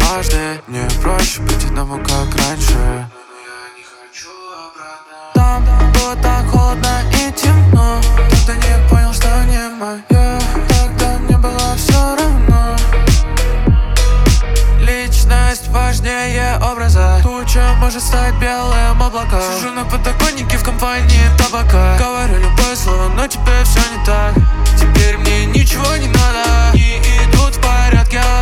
дважды. Мне проще быть одному, как раньше. Там было так холодно и темно. Тогда не понял, что не моё. Тогда мне было все равно. Личность важнее образа. Туча может стать белым облаком. Сижу на подоконнике в компании табака. Говорю любое слово, но теперь все не так. Теперь мне ничего не надо. И идут в порядке.